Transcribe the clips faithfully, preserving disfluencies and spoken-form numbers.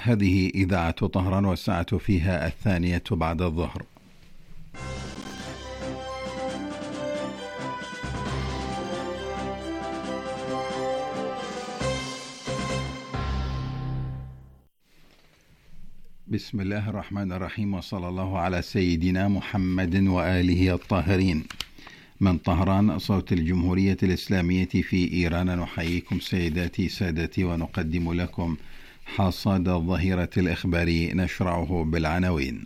هذه إذاعة طهران والساعة فيها الثانية بعد الظهر. بسم الله الرحمن الرحيم، وصلى الله على سيدنا محمد وآله الطاهرين. من طهران صوت الجمهورية الإسلامية في إيران، نحييكم سيداتي سادتي ونقدم لكم حصاد الظهيرة الإخباري، نشرعه بالعناوين.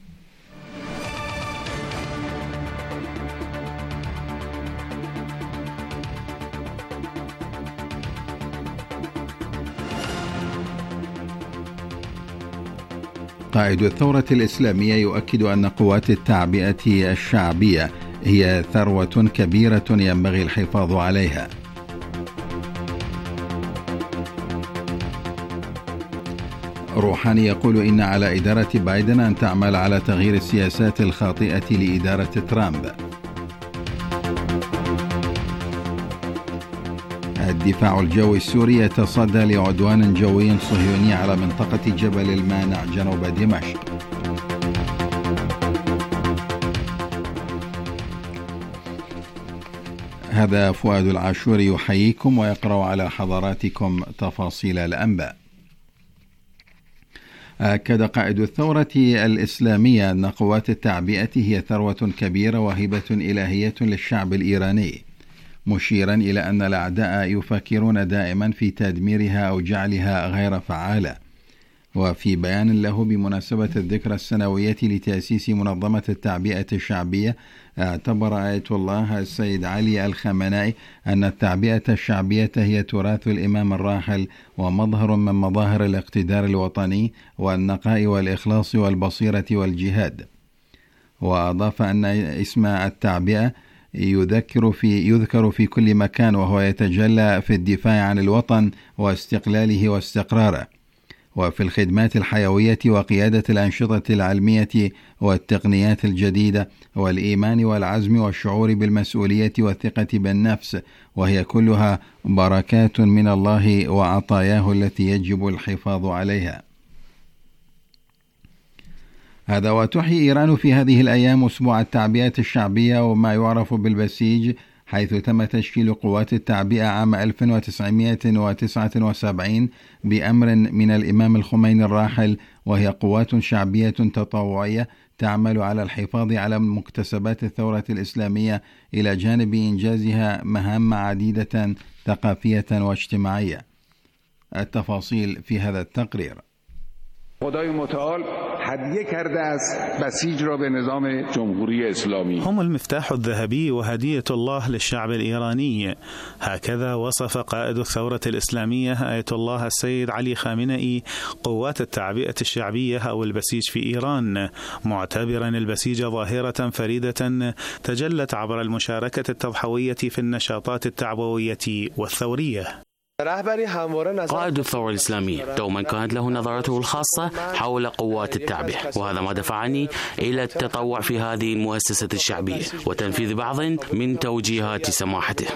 قائد الثورة الإسلامية يؤكد أن قوات التعبئة الشعبية هي ثروة كبيرة ينبغي الحفاظ عليها. روحاني يقول إن على إدارة بايدن أن تعمل على تغيير السياسات الخاطئة لإدارة ترامب. الدفاع الجوي السوري يتصدى لعدوان جوي صهيوني على منطقة جبل المانع جنوب دمشق. هذا فؤاد العاشور يحييكم ويقرأ على حضراتكم تفاصيل الأنباء. أكد قائد الثورة الإسلامية أن قوات التعبئة هي ثروة كبيرة وهبة إلهية للشعب الإيراني، مشيرا إلى أن الأعداء يفكرون دائما في تدميرها أو جعلها غير فعالة. وفي بيان له بمناسبة الذكرى السنوية لتأسيس منظمة التعبئة الشعبية، اعتبر آية الله السيد علي الخامنائي أن التعبئة الشعبية هي تراث الإمام الراحل ومظهر من مظاهر الاقتدار الوطني والنقاء والإخلاص والبصيرة والجهاد. وأضاف أن اسم التعبئة يذكر في يذكر في كل مكان، وهو يتجلى في الدفاع عن الوطن واستقلاله واستقراره، وفي الخدمات الحيوية وقيادة الأنشطة العلمية والتقنيات الجديدة، والإيمان والعزم والشعور بالمسؤولية والثقة بالنفس، وهي كلها بركات من الله وعطاياه التي يجب الحفاظ عليها. هذا وتحيي إيران في هذه الأيام أسبوع التعبئة الشعبية وما يعرف بالبسيج، حيث تم تشكيل قوات التعبئة عام ألف وتسعمائة وتسعة وسبعين بأمر من الإمام الخميني الراحل، وهي قوات شعبية تطوعية تعمل على الحفاظ على مكتسبات الثورة الإسلامية إلى جانب إنجازها مهام عديدة ثقافية واجتماعية. التفاصيل في هذا التقرير. خدای متعال هدیه کرده است بسیج را به نظام جمهوری اسلامی. هم المفتاح الذهبي وهدية الله للشعب الإيراني، هكذا وصف قائد الثورة الإسلامية آية الله السيد علي خامنئي قوات التعبئة الشعبية أو البسيج في إيران، معتبرا البسيج ظاهرة فريدة تجلت عبر المشاركة التضحوية في النشاطات التعبوية والثورية. قائد الثورة الإسلامية دوما كانت له نظرته الخاصة حول قوات التعبئة، وهذا ما دفعني إلى التطوع في هذه المؤسسة الشعبية وتنفيذ بعض من توجيهات سماحته.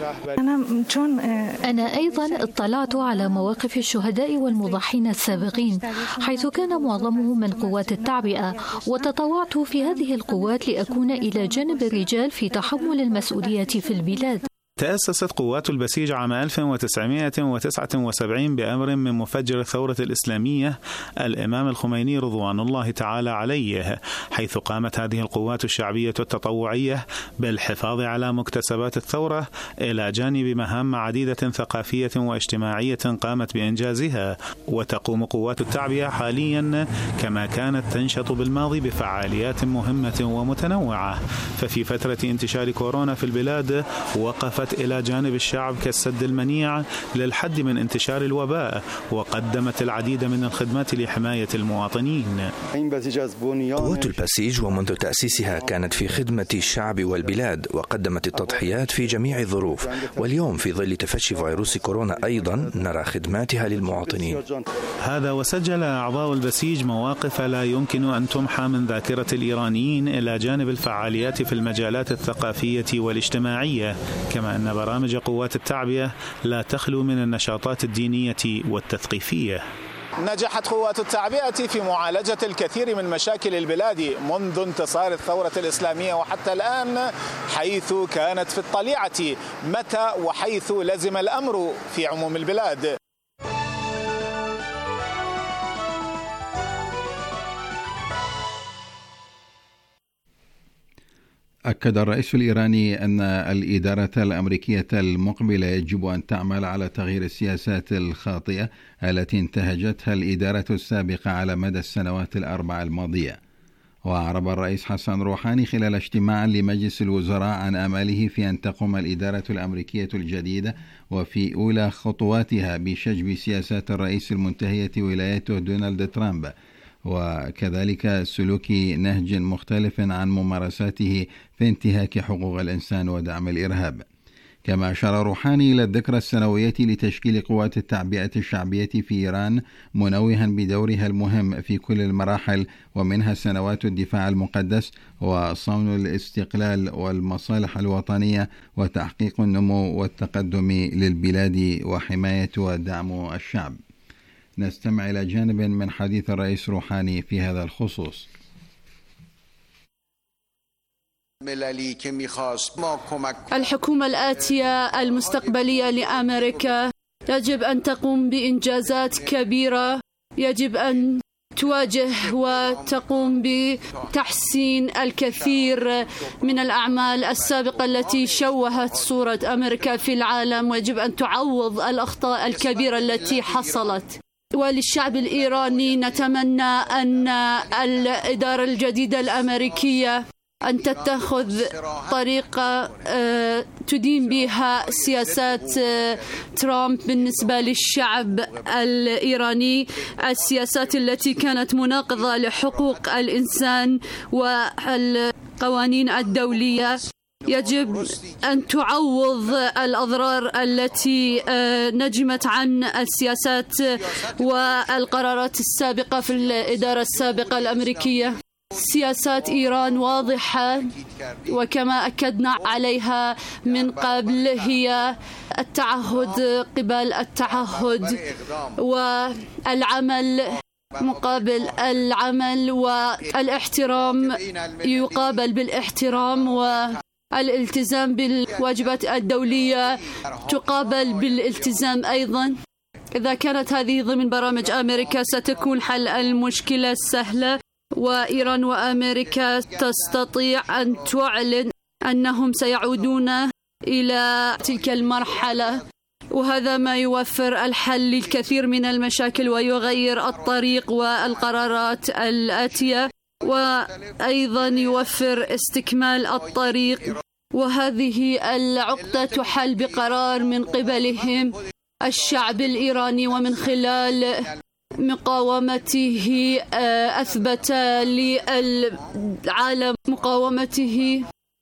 أنا أيضا اطلعت على مواقف الشهداء والمضحين السابقين، حيث كان معظمهم من قوات التعبئة، وتطوعت في هذه القوات لأكون إلى جانب الرجال في تحمل المسؤولية في البلاد. تأسست قوات البسيج عام ألف وتسعمائة وتسعة وسبعين بأمر من مفجر الثورة الإسلامية الإمام الخميني رضوان الله تعالى عليه، حيث قامت هذه القوات الشعبية التطوعية بالحفاظ على مكتسبات الثورة إلى جانب مهام عديدة ثقافية واجتماعية قامت بإنجازها. وتقوم قوات التعبئة حاليا كما كانت تنشط بالماضي بفعاليات مهمة ومتنوعة، ففي فترة انتشار كورونا في البلاد وقفت إلى جانب الشعب كالسد المنيع للحد من انتشار الوباء، وقدمت العديد من الخدمات لحماية المواطنين. قوات البسيج ومنذ تأسيسها كانت في خدمة الشعب والبلاد، وقدمت التضحيات في جميع الظروف، واليوم في ظل تفشي فيروس كورونا أيضا نرى خدماتها للمواطنين. هذا وسجل أعضاء البسيج مواقف لا يمكن أن تمحى من ذاكرة الإيرانيين إلى جانب الفعاليات في المجالات الثقافية والاجتماعية، كما أن برامج قوات التعبئة لا تخلو من النشاطات الدينية والتثقيفية. نجحت قوات التعبئة في معالجة الكثير من مشاكل البلاد منذ انتصار الثورة الإسلامية وحتى الآن، حيث كانت في الطليعة متى وحيث لزم الأمر في عموم البلاد. أكد الرئيس الإيراني أن الإدارة الأمريكية المقبلة يجب أن تعمل على تغيير السياسات الخاطئة التي انتهجتها الإدارة السابقة على مدى السنوات الأربع الماضية. وأعرب الرئيس حسن روحاني خلال اجتماع لمجلس الوزراء عن آماله في أن تقوم الإدارة الأمريكية الجديدة وفي أولى خطواتها بشجب سياسات الرئيس المنتهية ولايته دونالد ترامب، وكذلك سلوك نهج مختلف عن ممارساته في انتهاك حقوق الإنسان ودعم الإرهاب. كما أشار روحاني إلى الذكرى السنوية لتشكيل قوات التعبئة الشعبية في إيران، منوها بدورها المهم في كل المراحل ومنها سنوات الدفاع المقدس وصون الاستقلال والمصالح الوطنية وتحقيق النمو والتقدم للبلاد وحماية ودعم الشعب. نستمع إلى جانب من حديث الرئيس روحاني في هذا الخصوص. الحكومة الآتية المستقبلية لأمريكا يجب أن تقوم بإنجازات كبيرة، يجب أن تواجه وتقوم بتحسين الكثير من الأعمال السابقة التي شوهت صورة أمريكا في العالم، ويجب أن تعوض الأخطاء الكبيرة التي حصلت. وللشعب الإيراني نتمنى أن الإدارة الجديدة الأمريكية أن تتخذ طريقة تدين بها سياسات ترامب بالنسبة للشعب الإيراني، السياسات التي كانت مناقضة لحقوق الإنسان والقوانين الدولية. يجب أن تعوض الأضرار التي نجمت عن السياسات والقرارات السابقة في الإدارة السابقة الأمريكية. سياسات إيران واضحة، وكما أكدنا عليها من قبل هي التعهد قبل التعهد والعمل مقابل العمل، والاحترام يقابل بالاحترام، والالتزام بالواجبات الدولية تقابل بالالتزام أيضا. إذا كانت هذه ضمن برامج أمريكا ستكون حل المشكلة سهلة، وإيران وأمريكا تستطيع أن تعلن أنهم سيعودون إلى تلك المرحلة، وهذا ما يوفر الحل للكثير من المشاكل ويغير الطريق والقرارات الآتية، وأيضا يوفر استكمال الطريق. وهذه العقدة تحل بقرار من قبلهم الشعب الإيراني، ومن خلال مقاومته أثبت للعالم مقاومته.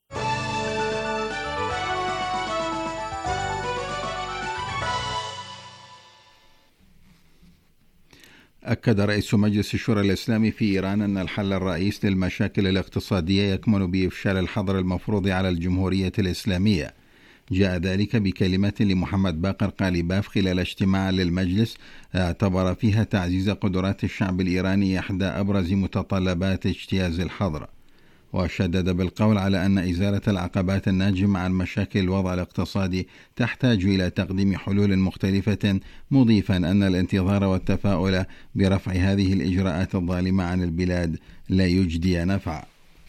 أكد رئيس مجلس الشورى الإسلامي في إيران أن الحل الرئيسي للمشاكل الاقتصادية يكمن بإفشال الحظر المفروض على الجمهورية الإسلامية. جاء ذلك بكلمات لمحمد باقر قالباف خلال اجتماع للمجلس اعتبر فيها تعزيز قدرات الشعب الإيراني إحدى أبرز متطلبات اجتياز الحظر، وشدد بالقول على أن إزالة العقبات الناجمة عن مشاكل الوضع الاقتصادي تحتاج إلى تقديم حلول مختلفة، مضيفا أن الانتظار والتفاؤل برفع هذه الإجراءات الظالمة عن البلاد لا يجدي نفعا.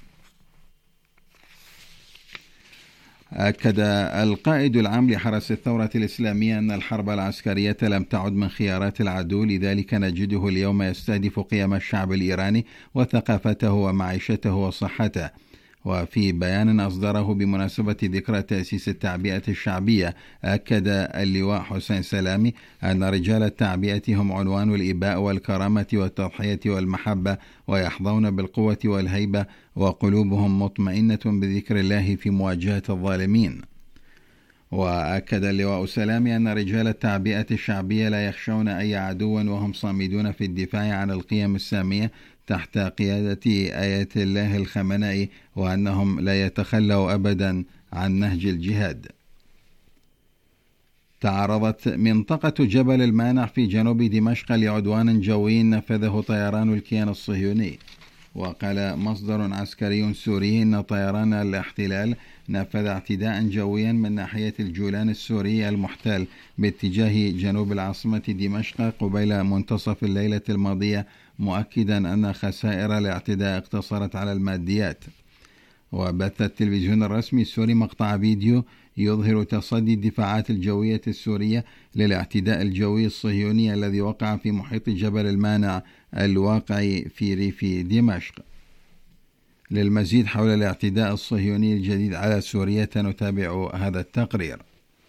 أكد القائد العام لحرس الثورة الإسلامية أن الحرب العسكرية لم تعد من خيارات العدو، لذلك نجده اليوم يستهدف قيم الشعب الإيراني وثقافته ومعيشته وصحته. وفي بيان أصدره بمناسبة ذكرى تأسيس التعبئة الشعبية، أكد اللواء حسين سلامي أن رجال التعبئة هم عنوان الإباء والكرامة والتضحية والمحبة، ويحظون بالقوة والهيبة، وقلوبهم مطمئنة بذكر الله في مواجهة الظالمين. وأكد اللواء سلامي أن رجال التعبئة الشعبية لا يخشون أي عدو، وهم صامدون في الدفاع عن القيم السامية تحت قيادة آيات الله الخمنائي، وأنهم لا يتخلوا أبدا عن نهج الجهاد. تعرضت منطقة جبل المانع في جنوب دمشق لعدوان جوي نفذه طيران الكيان الصهيوني. وقال مصدر عسكري سوري إن طيران الاحتلال نفذ اعتداء جويا من ناحية الجولان السوري المحتل باتجاه جنوب العاصمة دمشق قبيل منتصف الليلة الماضية، مؤكدا أن خسائر الاعتداء اقتصرت على الماديات. وبث التلفزيون الرسمي السوري مقطع فيديو يظهر تصدي الدفاعات الجوية السورية للاعتداء الجوي الصهيوني الذي وقع في محيط جبل المانع الواقع في ريف دمشق. للمزيد حول الاعتداء الصهيوني الجديد على سوريا نتابع هذا التقرير.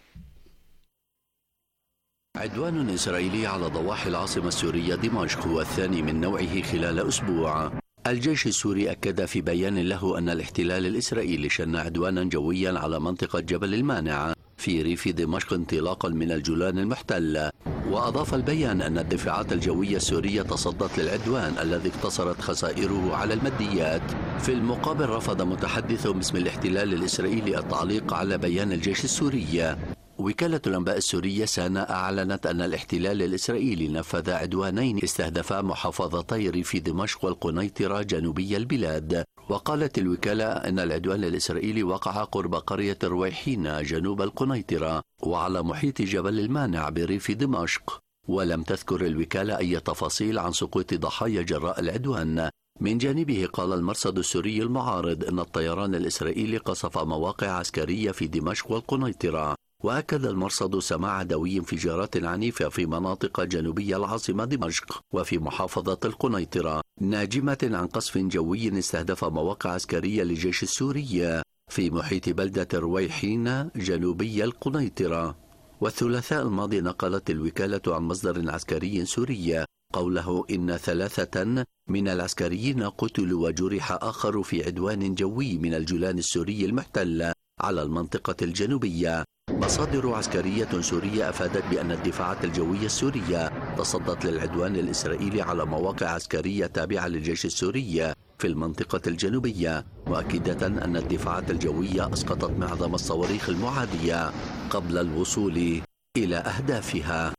عدوان إسرائيلي على ضواحي العاصمة السورية دمشق هو الثاني من نوعه خلال أسبوع. الجيش السوري أكد في بيان له أن الاحتلال الإسرائيلي شن عدوانا جويا على منطقة جبل المانع في ريف دمشق انطلاقا من الجولان المحتل. وأضاف البيان أن الدفاعات الجوية السورية تصدت للعدوان الذي اقتصرت خسائره على الماديات. في المقابل رفض متحدث باسم الاحتلال الإسرائيلي التعليق على بيان الجيش السوري. وكالة الأنباء السورية سانا أعلنت أن الاحتلال الإسرائيلي نفذ عدوانين استهدفا محافظتي ريف دمشق والقنيطرة جنوبي البلاد. وقالت الوكالة أن العدوان الإسرائيلي وقع قرب قرية رويحين جنوب القنيطرة وعلى محيط جبل المانع بريف دمشق. ولم تذكر الوكالة أي تفاصيل عن سقوط ضحايا جراء العدوان. من جانبه قال المرصد السوري المعارض أن الطيران الإسرائيلي قصف مواقع عسكرية في دمشق والقنيطرة. وأكد المرصد سماع دوي انفجارات عنيفة في مناطق جنوبية العاصمة دمشق وفي محافظة القنيطرة، ناجمة عن قصف جوي استهدف مواقع عسكرية للجيش السوري في محيط بلدة رويحين جنوبي القنيطرة. والثلاثاء الماضي نقلت الوكالة عن مصدر عسكري سوري قوله إن ثلاثة من العسكريين قتلوا وجرح آخر في عدوان جوي من الجولان السوري المحتل على المنطقة الجنوبية. مصادر عسكرية سورية أفادت بأن الدفاعات الجوية السورية تصدت للعدوان الإسرائيلي على مواقع عسكرية تابعة للجيش السوري في المنطقة الجنوبية، مؤكدة أن الدفاعات الجوية أسقطت معظم الصواريخ المعادية قبل الوصول إلى أهدافها.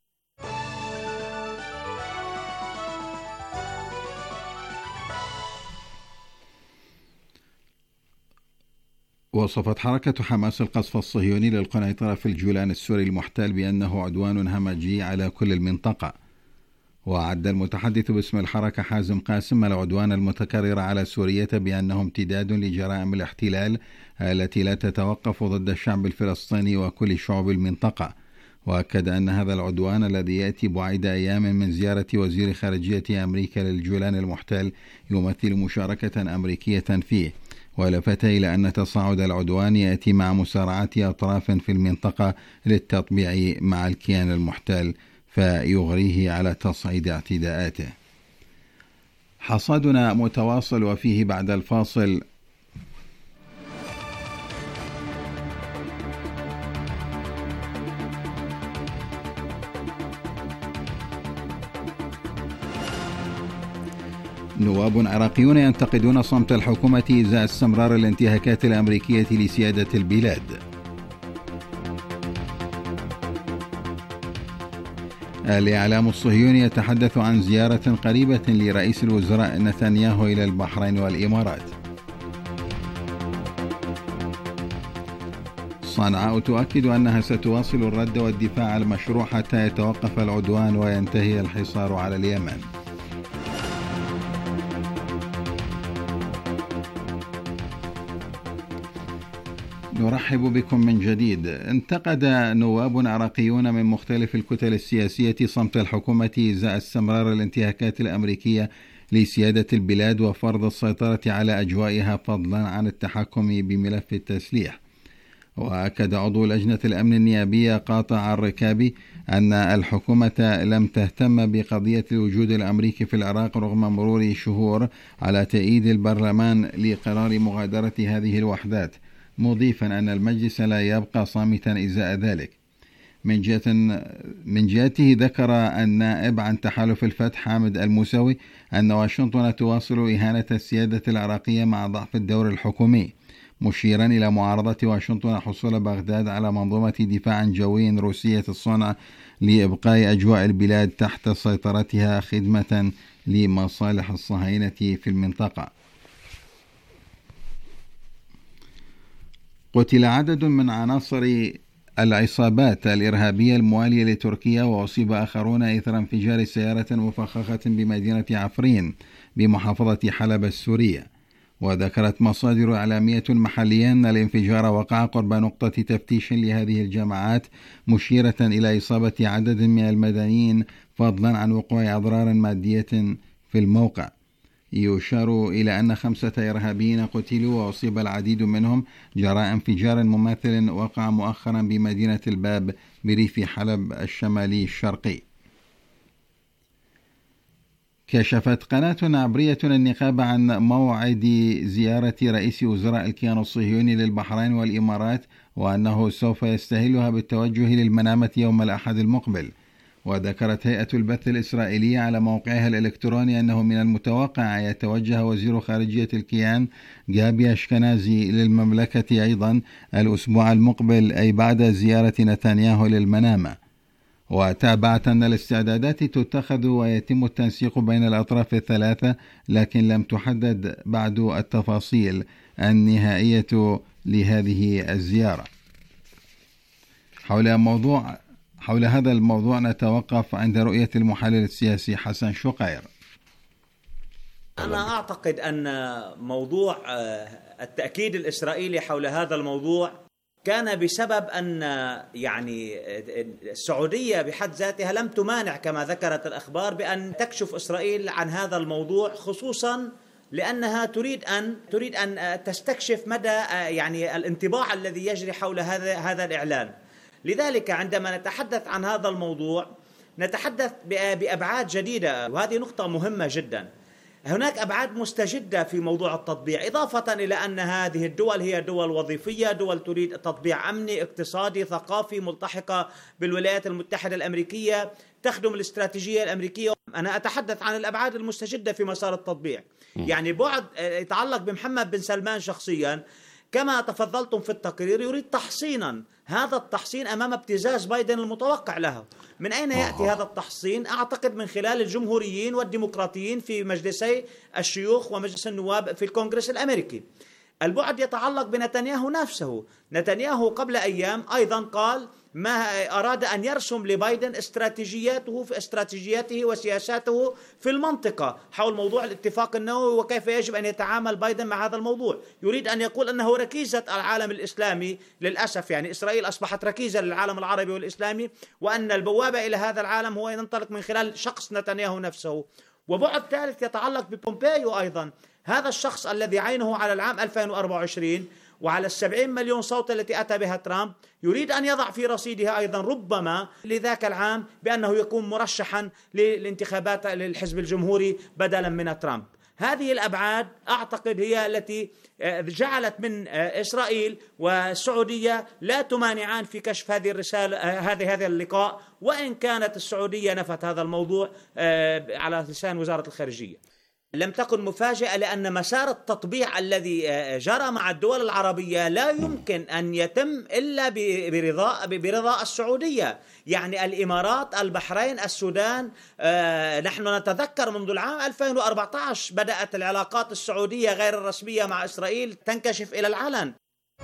وصفت حركة حماس القصف الصهيوني للقنيطرة في الجولان السوري المحتل بأنه عدوان همجي على كل المنطقة. وعد المتحدث باسم الحركة حازم قاسم العدوان المتكرر على سوريا بأنه امتداد لجرائم الاحتلال التي لا تتوقف ضد الشعب الفلسطيني وكل شعوب المنطقة. وأكد أن هذا العدوان الذي يأتي بعد أيام من زيارة وزير خارجية أمريكا للجولان المحتل يمثل مشاركة أمريكية فيه. ولفت إلى أن تصاعد العدوان يأتي مع مسارعة أطراف في المنطقة للتطبيع مع الكيان المحتل فيغريه على تصعيد اعتداءاته. حصادنا متواصل وفيه بعد الفاصل نواب عراقيون ينتقدون صمت الحكومة إزاء استمرار الانتهاكات الأمريكية لسيادة البلاد. الإعلام الصهيوني يتحدث عن زيارة قريبة لرئيس الوزراء نتنياهو إلى البحرين والإمارات. صنعاء تؤكد أنها ستواصل الرد والدفاع المشروع حتى يتوقف العدوان وينتهي الحصار على اليمن. نرحب بكم من جديد. انتقد نواب عراقيون من مختلف الكتل السياسية صمت الحكومة إزاء استمرار الانتهاكات الأمريكية لسيادة البلاد وفرض السيطرة على أجوائها فضلا عن التحكم بملف التسليح. وأكد عضو لجنة الأمن النيابية قاطع الركابي أن الحكومة لم تهتم بقضية الوجود الأمريكي في العراق رغم مرور شهور على تأييد البرلمان لقرار مغادرة هذه الوحدات، مضيفا أن المجلس لا يبقى صامتا إزاء ذلك. من جهة من جهته ذكر النائب عن تحالف الفتح حامد الموسوي أن واشنطن تواصل إهانة السيادة العراقية مع ضعف الدور الحكومي، مشيرا إلى معارضة واشنطن حصول بغداد على منظومة دفاع جوي روسية الصنع لإبقاء أجواء البلاد تحت سيطرتها خدمة لمصالح الصهاينة في المنطقة. قتل عدد من عناصر العصابات الإرهابية الموالية لتركيا، وأصيب آخرون إثر انفجار سيارة مفخخة بمدينة عفرين بمحافظة حلب السورية. وذكرت مصادر إعلامية محلية أن الانفجار وقع قرب نقطة تفتيش لهذه الجماعات، مشيرة إلى إصابة عدد من المدنيين فضلا عن وقوع أضرار مادية في الموقع. يشار إلى أن خمسة إرهابيين قتلوا وأصيب العديد منهم جراء انفجار مماثل وقع مؤخرا بمدينة الباب بريف حلب الشمالي الشرقي. كشفت قناة عبرية النقاب عن موعد زيارة رئيس وزراء الكيان الصهيوني للبحرين والإمارات، وأنه سوف يستهلها بالتوجه للمنامة يوم الأحد المقبل. وذكرت هيئة البث الإسرائيلية على موقعها الإلكتروني أنه من المتوقع أن يتوجه وزير خارجية الكيان جابي أشكنازي للمملكة أيضا الأسبوع المقبل، أي بعد زيارة نتنياهو للمنامة. وتابعت أن الاستعدادات تتخذ ويتم التنسيق بين الأطراف الثلاثة، لكن لم تحدد بعد التفاصيل النهائية لهذه الزيارة. حول موضوع حول هذا الموضوع نتوقف عند رؤية المحلل السياسي حسن شقير. أنا أعتقد أن موضوع التأكيد الإسرائيلي حول هذا الموضوع كان بسبب أن يعني السعودية بحد ذاتها لم تمانع كما ذكرت الأخبار بأن تكشف إسرائيل عن هذا الموضوع، خصوصا لأنها تريد أن تريد أن تستكشف مدى يعني الانطباع الذي يجري حول هذا هذا الإعلان. لذلك عندما نتحدث عن هذا الموضوع نتحدث بأبعاد جديدة، وهذه نقطة مهمة جدا. هناك أبعاد مستجدة في موضوع التطبيع، إضافة إلى أن هذه الدول هي دول وظيفية، دول تريد تطبيع أمني اقتصادي ثقافي ملتحقة بالولايات المتحدة الأمريكية، تخدم الاستراتيجية الأمريكية. أنا أتحدث عن الأبعاد المستجدة في مسار التطبيع. يعني بعد يتعلق بمحمد بن سلمان شخصيا، كما تفضلتم في التقرير، يريد تحصينا. هذا التحصين أمام ابتزاز بايدن المتوقع له. من أين يأتي هذا التحصين؟ أعتقد من خلال الجمهوريين والديمقراطيين في مجلسي الشيوخ ومجلس النواب في الكونغرس الأمريكي. البعد يتعلق بنتنياهو نفسه. نتنياهو قبل أيام أيضا قال ما أراد أن يرسم لبايدن استراتيجياته في استراتيجياته وسياساته في المنطقة حول موضوع الاتفاق النووي وكيف يجب أن يتعامل بايدن مع هذا الموضوع. يريد أن يقول أنه ركيزة العالم الإسلامي، للأسف يعني إسرائيل أصبحت ركيزة للعالم العربي والإسلامي، وأن البوابة إلى هذا العالم هو ينطلق من خلال شخص نتنياهو نفسه. وبعد ثالث يتعلق ببومبيو أيضا، هذا الشخص الذي عينه على العام ألفين وأربعة وعشرين وعلى السبعين مليون صوت التي أتى بها ترامب، يريد أن يضع في رصيدها أيضا ربما لذاك العام بأنه يكون مرشحا للانتخابات للحزب الجمهوري بدلا من ترامب. هذه الأبعاد أعتقد هي التي جعلت من إسرائيل والسعودية لا تمانعان في كشف هذه الرسالة هذه هذا اللقاء، وإن كانت السعودية نفت هذا الموضوع على لسان وزارة الخارجية. لم تكن مفاجئة، لأن مسار التطبيع الذي جرى مع الدول العربية لا يمكن أن يتم إلا برضا برضا السعودية. يعني الإمارات، البحرين، السودان. نحن نتذكر منذ العام ألفين وأربعة عشر بدأت العلاقات السعودية غير الرسمية مع إسرائيل تنكشف إلى العلن.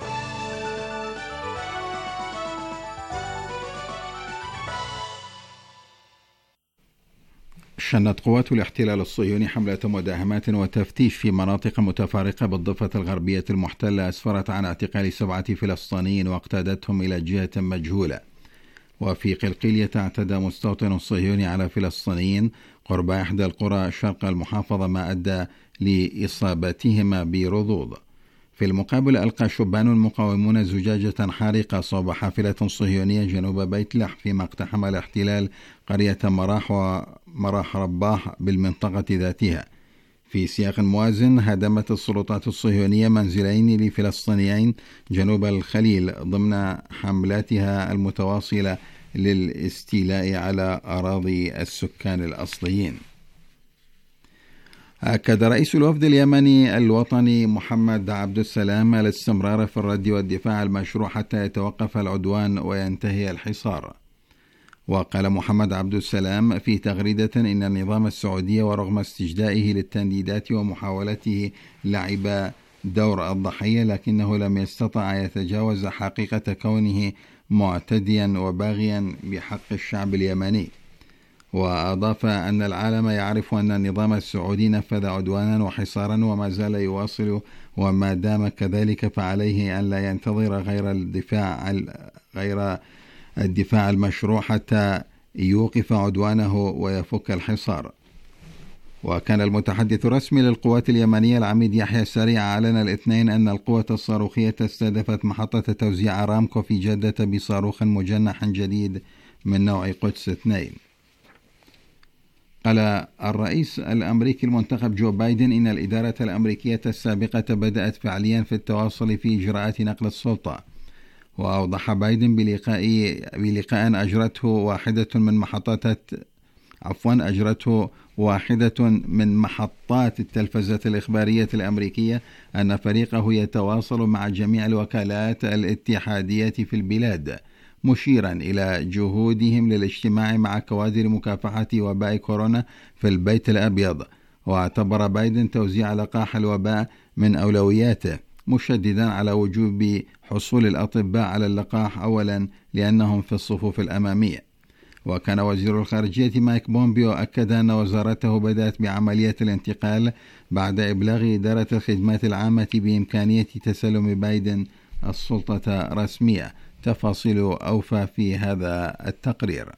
شنت قوات الاحتلال الصهيوني حملة مداهمات وتفتيش في مناطق متفارقة بالضفة الغربية المحتلة أسفرت عن اعتقال سبعة فلسطينيين واقتادتهم إلى جهة مجهولة. وفي قلقيلية اعتدى مستوطن صهيوني على فلسطينيين قرب إحدى القرى شرق المحافظة، ما أدى لإصابتهما برضوض. في المقابل ألقى شبان مقاومون زجاجة حارقة صوب حافلة صهيونية جنوب بيت لحم، فيما اقتحم الاحتلال قرية مراح ومراح رباح بالمنطقة ذاتها. في سياق موازن هدمت السلطات الصهيونية منزلين لفلسطينيين جنوب الخليل ضمن حملاتها المتواصلة للاستيلاء على أراضي السكان الأصليين. أكد رئيس الوفد اليمني الوطني محمد عبد السلام الاستمرار في الرد والدفاع المشروع حتى يتوقف العدوان وينتهي الحصار. وقال محمد عبد السلام في تغريدة إن النظام السعودي ورغم استجدائه للتنديدات ومحاولته لعب دور الضحية لكنه لم يستطع يتجاوز حقيقة كونه معتديا وباغيا بحق الشعب اليمني. وأضاف أن العالم يعرف أن النظام السعودي نفذ عدوانا وحصارا وما زال يواصل، وما دام كذلك فعليه أن لا ينتظر غير الدفاع غير الدفاع المشروع حتى يوقف عدوانه ويفك الحصار. وكان المتحدث الرسمي للقوات اليمنية العميد يحيى السريع أعلن الاثنين أن القوة الصاروخية استهدفت محطة توزيع أرامكو في جدة بصاروخ مجنح جديد من نوع قدس اثنين. قال الرئيس الأمريكي المنتخب جو بايدن إن الإدارة الأمريكية السابقة بدأت فعليا في التواصل في إجراءات نقل السلطة. وأوضح بايدن بلقاء بلقاء أجرته واحدة من محطات عفوا أجرته واحدة من محطات التلفزة الإخبارية الأمريكية أن فريقه يتواصل مع جميع الوكالات الاتحادية في البلاد، مشيرا إلى جهودهم للاجتماع مع كوادر مكافحة وباء كورونا في البيت الأبيض. واعتبر بايدن توزيع لقاح الوباء من أولوياته، مشددا على وجوب حصول الأطباء على اللقاح أولا لأنهم في الصفوف الأمامية. وكان وزير الخارجية مايك بومبيو أكد أن وزارته بدأت بعملية الانتقال بعد إبلاغ إدارة الخدمات العامة بإمكانية تسلم بايدن السلطة رسمية. تفاصيل أوفى في هذا التقرير.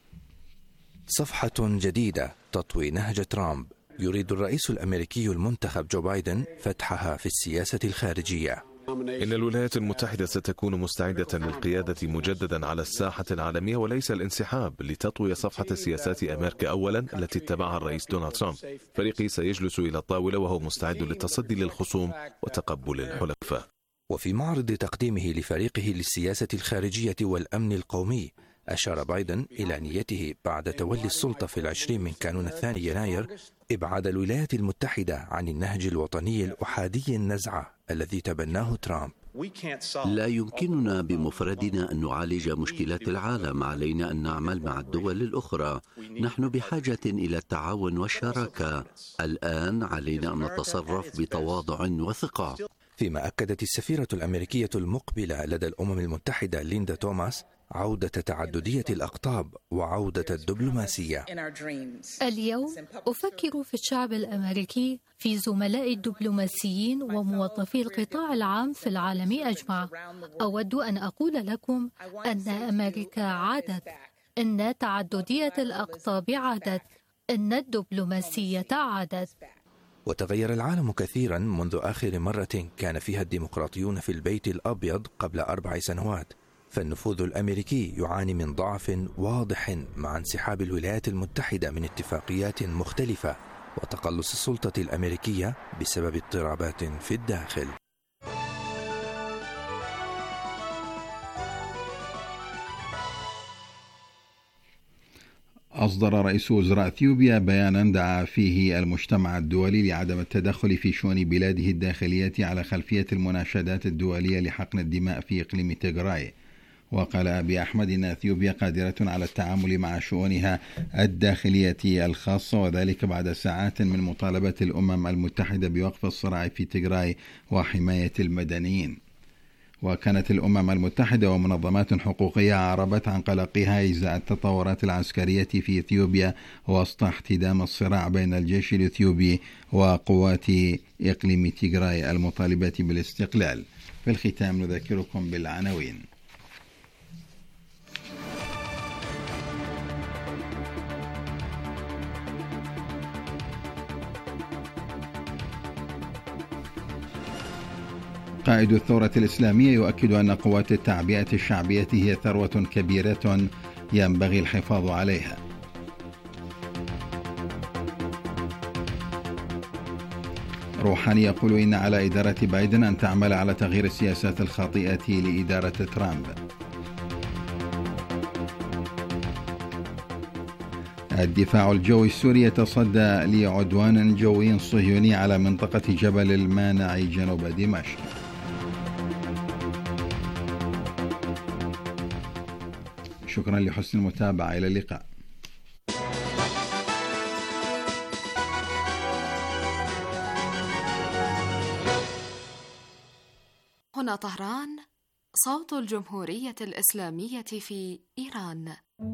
صفحة جديدة تطوي نهج ترامب. يريد الرئيس الأمريكي المنتخب جو بايدن فتحها في السياسة الخارجية. إن الولايات المتحدة ستكون مستعدة للقيادة مجددا على الساحة العالمية وليس الانسحاب، لتطوي صفحة سياسات أمريكا أولا التي اتبعها الرئيس دونالد ترامب. فريقي سيجلس إلى الطاولة وهو مستعد للتصدي للخصوم وتقبل الحلفاء. وفي معرض تقديمه لفريقه للسياسة الخارجية والأمن القومي، أشار بايدن إلى نيته بعد تولي السلطة في العشرين من كانون الثاني يناير إبعاد الولايات المتحدة عن النهج الوطني الأحادي النزعة الذي تبناه ترامب. لا يمكننا بمفردنا أن نعالج مشكلات العالم، علينا أن نعمل مع الدول الأخرى. نحن بحاجة إلى التعاون والشراكة. الآن علينا أن نتصرف بتواضع وثقة. فيما أكدت السفيرة الأمريكية المقبلة لدى الأمم المتحدة ليندا توماس عودة تعددية الأقطاب وعودة الدبلوماسية. اليوم أفكر في الشعب الأمريكي، في زملاء الدبلوماسيين وموظفي القطاع العام في العالم أجمع. أود أن أقول لكم أن أمريكا عادت، إن تعددية الأقطاب عادت، إن الدبلوماسية عادت. وتغير العالم كثيرا منذ آخر مرة كان فيها الديمقراطيون في البيت الأبيض قبل أربع سنوات. فالنفوذ الأمريكي يعاني من ضعف واضح مع انسحاب الولايات المتحدة من اتفاقيات مختلفة وتقلص السلطة الأمريكية بسبب اضطرابات في الداخل. أصدر رئيس وزراء إثيوبيا بيانا دعا فيه المجتمع الدولي لعدم التدخل في شؤون بلاده الداخلية على خلفية المناشدات الدولية لحقن الدماء في إقليم تيغراي. وقال أبي أحمد إن إثيوبيا قادرة على التعامل مع شؤونها الداخلية الخاصة، وذلك بعد ساعات من مطالبة الأمم المتحدة بوقف الصراع في تيغراي وحماية المدنيين. وكانت الأمم المتحدة ومنظمات حقوقية عربت عن قلقها إزاء التطورات العسكرية في إثيوبيا وسط احتدام الصراع بين الجيش الإثيوبي وقوات إقليم تيغراي المطالبة بالاستقلال. في الختام نذكركم بالعناوين. قائد الثورة الإسلامية يؤكد أن قوات التعبئة الشعبية هي ثروة كبيرة ينبغي الحفاظ عليها. روحاني يقول إن على إدارة بايدن أن تعمل على تغيير السياسات الخاطئة لإدارة ترامب. الدفاع الجوي السوري يتصدى لعدوان جوي صهيوني على منطقة جبل المانع جنوب دمشق. شكرا لحسن المتابعة، إلى اللقاء. هنا طهران، صوت الجمهورية الإسلامية في إيران.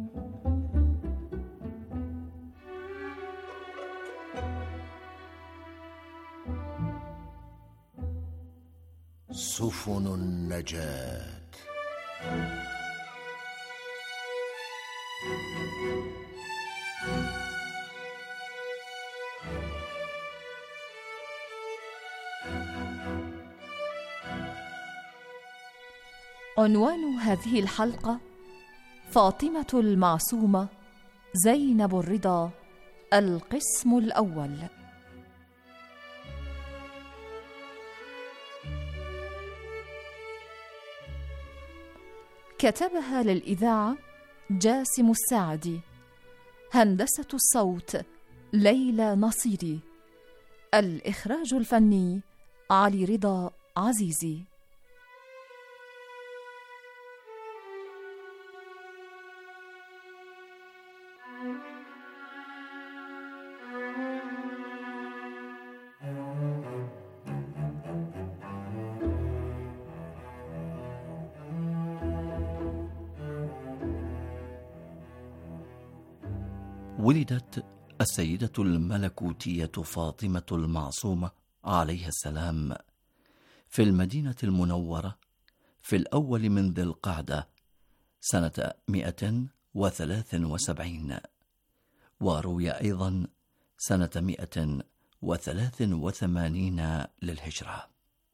سفن النجاة. عنوان هذه الحلقة: فاطمة المعصومة زينب الرضا، القسم الأول. كتبها للإذاعة جاسم الساعدي، هندسة الصوت ليلى نصيري، الإخراج الفني علي رضا عزيزي. ولدت السيدة الملكوتية فاطمة المعصومة عليها السلام في المدينة المنورة في الأول من ذي القعدة سنة مئة وثلاث وسبعين، وروي أيضا سنة مئة وثلاث وثمانين للهجرة.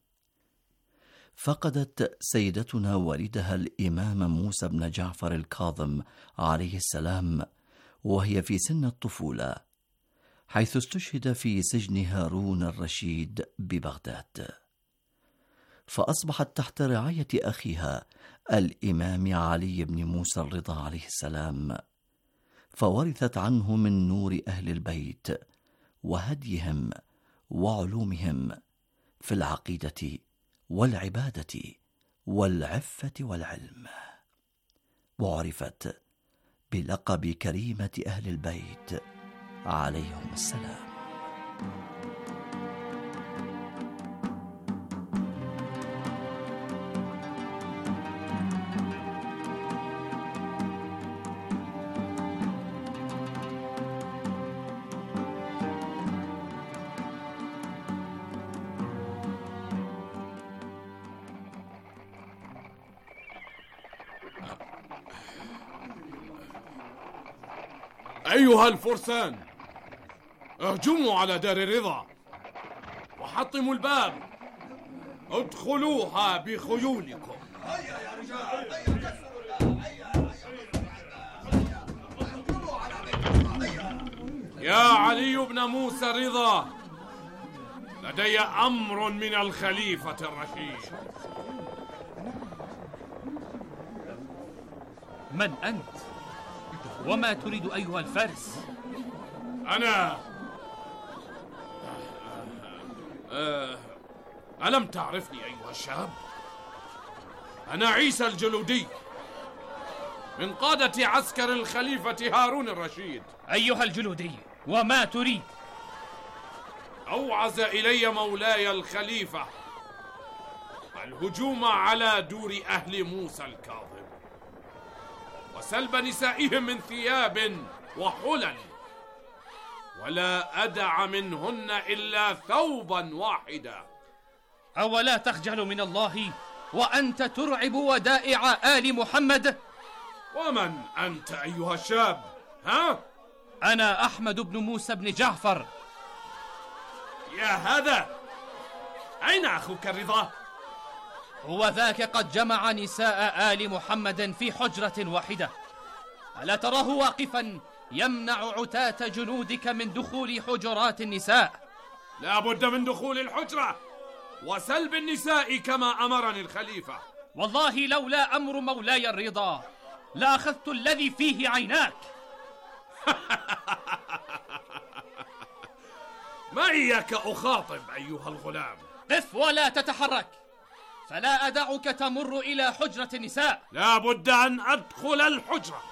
فقدت سيدتنا والدها الإمام موسى بن جعفر الكاظم عليه السلام وهي في سن الطفولة، حيث استشهد في سجن هارون الرشيد ببغداد، فأصبحت تحت رعاية أخيها الإمام علي بن موسى الرضا عليه السلام، فورثت عنه من نور أهل البيت وهديهم وعلومهم في العقيدة والعبادة والعفة والعلم، وعرفت بلقب كريمة أهل البيت عليهم السلام. أيها الفرسان، اهجموا على دار الرضا وحطموا الباب، ادخلوها بخيولكم. يا علي بن موسى الرضا، لدي أمر من الخليفة الرشيد. من أنت؟ وما تريد أيها الفارس؟ أنا ألم تعرفني أيها الشاب؟ أنا عيسى الجلودي من قادة عسكر الخليفة هارون الرشيد. أيها الجلودي، وما تريد؟ أوعز إلي مولاي الخليفة الهجوم على دور أهل موسى الكاظم وسلب نسائهم من ثياب وحلل، ولا أدع منهن إلا ثوبا واحدا. أولا تخجل من الله وأنت ترعب ودائع آل محمد؟ ومن أنت أيها الشاب؟ ها؟ أنا أحمد بن موسى بن جعفر. يا هذا، أين أخوك الرضا؟ هو ذاك قد جمع نساء آل محمد في حجرة واحدة. ألا تراه واقفا يمنع عتاة جنودك من دخول حجرات النساء؟ لا بد من دخول الحجرة وسلب النساء كما أمرني الخليفة. والله لولا أمر مولاي الرضا لأخذت الذي فيه عيناك. ما إياك أخاطب أيها الغلام. قف ولا تتحرك، فلا أدعك تمر إلى حجرة النساء. لا بد أن أدخل الحجرة.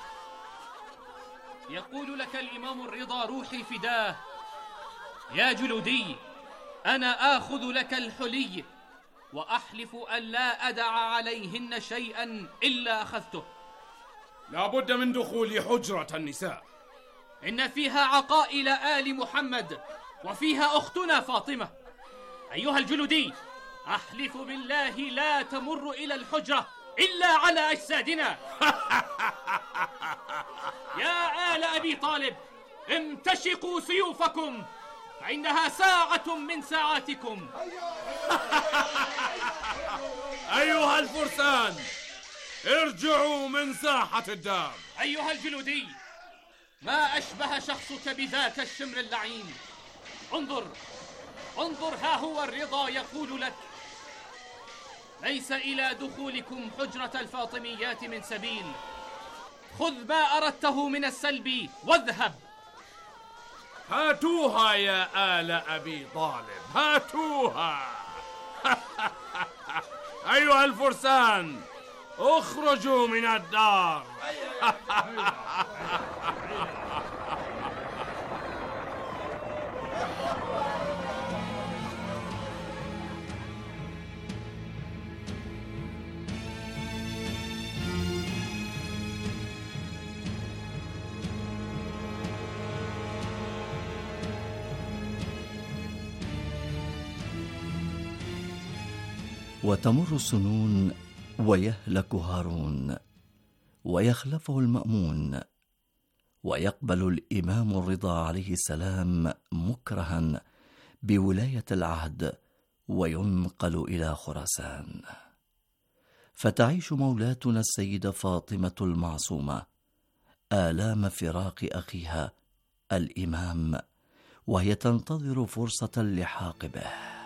يقول لك الإمام الرضا روحي فداه: يا جلودي، أنا آخذ لك الحلي وأحلف أن لا أدع عليهن شيئا إلا أخذته. لا بد من دخول حجرة النساء. إن فيها عقائل آل محمد، وفيها أختنا فاطمة. أيها الجلودي، أحلف بالله لا تمر إلى الحجرة إلا على أجسادنا. يا آل أبي طالب، امتشقوا سيوفكم، فإنها ساعة من ساعاتكم. أيها الفرسان، ارجعوا من ساحة الدار. أيها الجلودي، ما أشبه شخصك بذاك الشمر اللعين. انظر انظر، ها هو الرضا يقول لك: ليس إلى دخولكم حجرة الفاطميات من سبيل، خذ ما أردته من السلب واذهب. هاتوها يا آل أبي طالب، هاتوها. أيها الفرسان، اخرجوا من الدار. وتمر السنون ويهلك هارون ويخلفه المأمون، ويقبل الإمام الرضا عليه السلام مكرها بولاية العهد وينقل إلى خراسان، فتعيش مولاتنا السيدة فاطمة المعصومة آلام فراق أخيها الإمام، وهي تنتظر فرصة اللحاق به.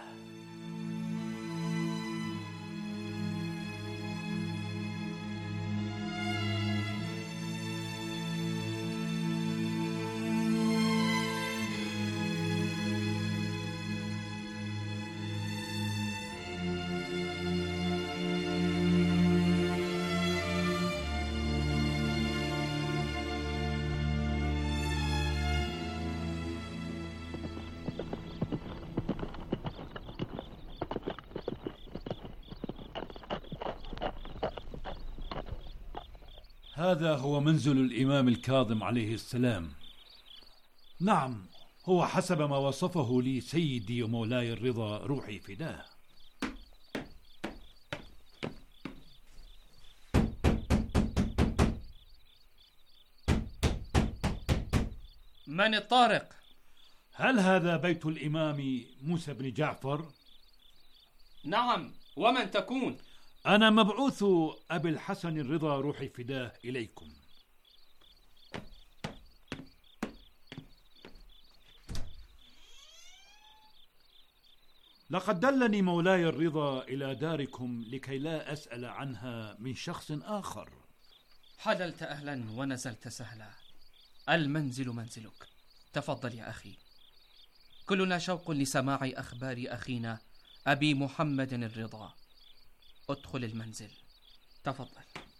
هذا هو منزل الإمام الكاظم عليه السلام. نعم، هو حسب ما وصفه لي سيدي ومولاي الرضا روحي فداه. من الطارق؟ هل هذا بيت الإمام موسى بن جعفر؟ نعم، ومن تكون؟ أنا مبعوث أبي الحسن الرضا روحي فداه إليكم. لقد دلني مولاي الرضا إلى داركم لكي لا أسأل عنها من شخص آخر. حللت أهلا ونزلت سهلا، المنزل منزلك. تفضل يا أخي، كلنا شوق لسماع أخبار أخينا أبي محمد الرضا. ادخل المنزل، تفضل.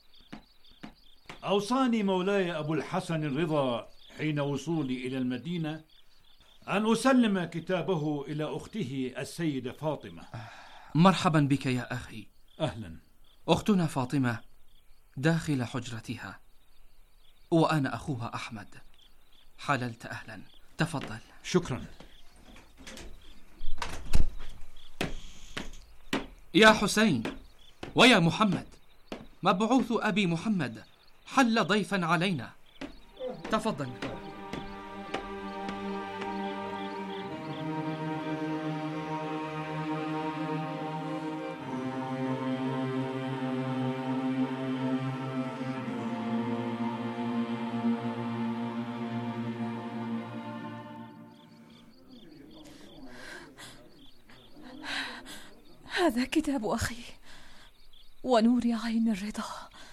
أوصاني مولاي أبو الحسن الرضا حين وصولي إلى المدينة أن أسلم كتابه إلى أخته السيدة فاطمة. مرحبا بك يا أخي. أهلا. أختنا فاطمة داخل حجرتها، وأنا أخوها أحمد. حللت أهلا، تفضل. شكرا. يا حسين ويا محمد، مبعوث أبي محمد حل ضيفا علينا، تفضل. هذا كتاب أخي ونور عين الرضا،